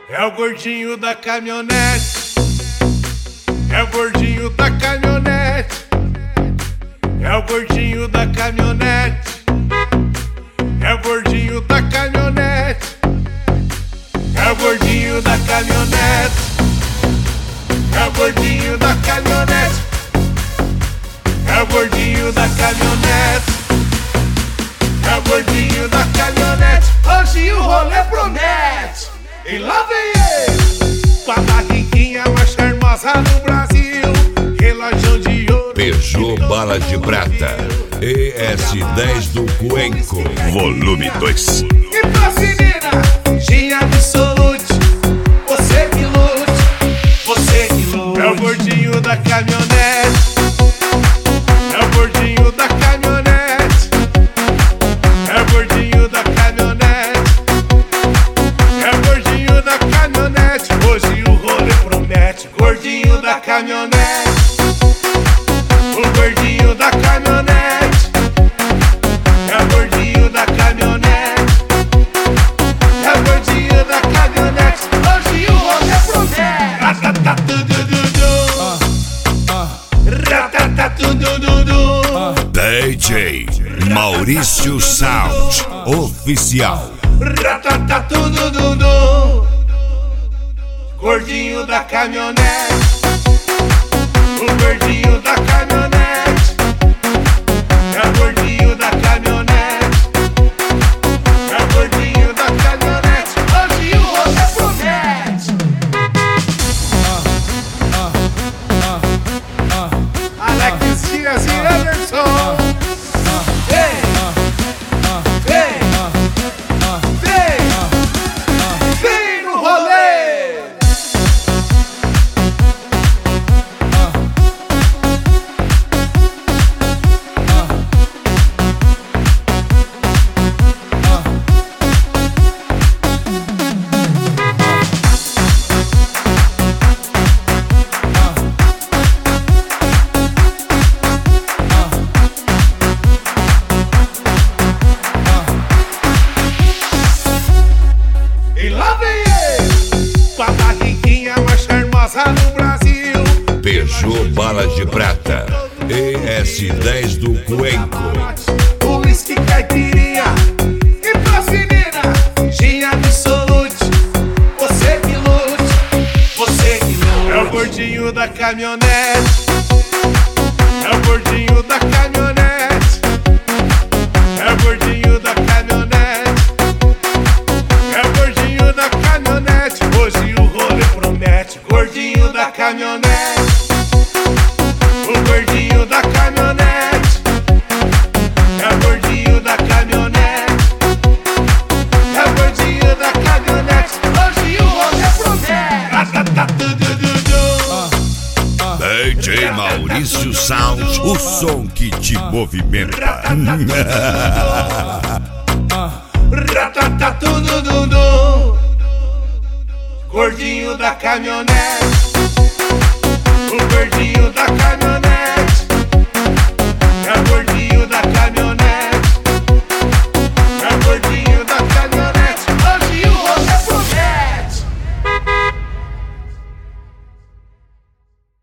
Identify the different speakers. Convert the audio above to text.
Speaker 1: É o gordinho da caminhonete. É o gordinho da caminhonete. É o gordinho da caminhonete. É o gordinho da caminhonete. É o gordinho da caminhonete. É o gordinho da caminhonete. É o gordinho da caminhonete. É o gordinho da caminhonete. Hoje o rolê promete. E lá vem ele, com a barriguinha mais charmosa do Brasil. Relógio de ouro,
Speaker 2: Peugeot Bala de Prata ES10 do Cuenco, volume 2.
Speaker 1: E pra menina, Ginha Absolute, você que lute, você que lute. É o gordinho da caminhonete. É o gordinho da caminhonete. É o gordinho da caminhonete. É o gordinho da caminhonete. Hoje o rolê promete. Gordinho da caminhonete. O gordinho da caminhonete. É o gordinho da caminhonete. É o gordinho da caminhonete. Hoje o rolê promete. Ratatatudududu.
Speaker 2: DJ Maurício Sound Oficial.
Speaker 1: Ratatatudududu. Gordinho da caminhonete. O gordinho da caminhonete. É o gordinho da caminhonete. É o gordinho da caminhonete. Hoje o rolê promete. Alex Dias e Anderson. Vem, vem, vem, vem no rolê. E lá vem ele, com a barriguinha mais charmosa do Brasil.
Speaker 2: Peugeot Bala de Prata ES10 do Cuenco.
Speaker 1: O whisky caipirinha. E pra menina, Ginha Absolute, você que lute, você que lute. É o gordinho da caminhonete. É o gordinho da caminhonete. É o gordinho da caminhonete. É o gordinho da caminhonete. Hoje o rolê promete. Gordinho da caminhonete. O gordinho da caminhonete. É o gordinho da caminhonete. É o gordinho da caminhonete. Hoje o rolê promete.
Speaker 2: DJ Maurício Sound, o som que te movimenta.
Speaker 1: Ratatatudududu. Gordinho da caminhonete. O gordinho da caminhonete.